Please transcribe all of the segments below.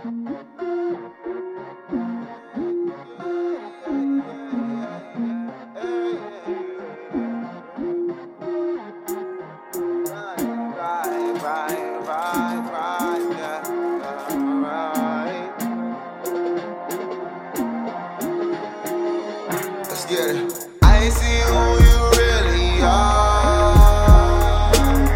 Let's get it. I ain't see who you really are.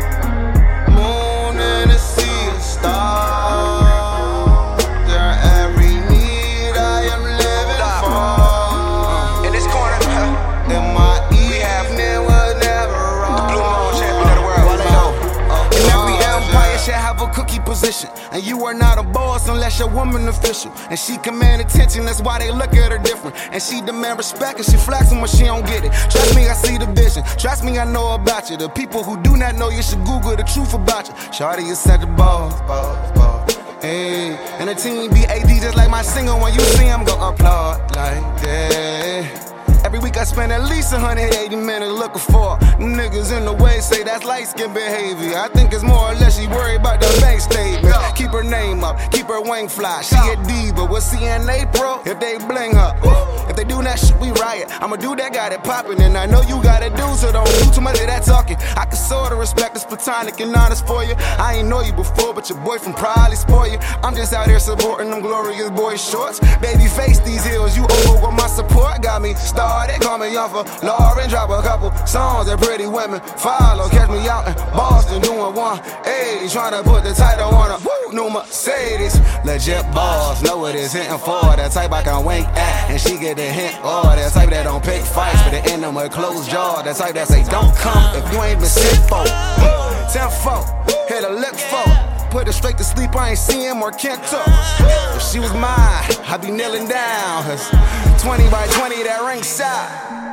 Moon and the sea of stars. They're every need I am living for. In this corner, in my ear, we have never wrong. The Blue Moon champion of the world. And every empire should have a cookie position. And you are not a boss unless you're woman official. And she command attention, that's why they look at her different. And she demand respect and she flexing when she don't get it. Trust me, I see the vision. Trust me, I know about you. The people who do not know, you should Google the truth about you. Shawty is such a boss. Hey, and the team be AD just like my single. When you see him, go applaud like that. Every week I spend at least 180 minutes looking for niggas in the way, say that's light-skin behavior. I think it's more or less she worried about the bank statement. Keep her name up, keep her wing fly. She a diva, we'll see in April if they bling her. If they do that shit, we riot. I'm a dude that got it poppin', and I know you got it do, so don't do too much of that talking. I can sorta respect it's platonic and honest for you. I ain't know you before, but your boyfriend probably spoil you. I'm just out here supporting them glorious boy shorts. Baby, face these hills, you over with my support. Got me started, call me young for Lauren. Drop a couple songs that pretty women follow. Catch me out in Boston doing 180, trying to put the title on a new Mercedes. Legit boss, know what it's hitting for. That type I can wink at, and she get the hint. Or that type that don't pick fights, but the end of my closed jaw. That type that say don't come if you ain't been sent for. 10-4, hit a lick for. Put her straight to sleep, I ain't see him or can't talk. If she was mine, I'd be kneeling down. 'Cause 20 by 20, that ring side.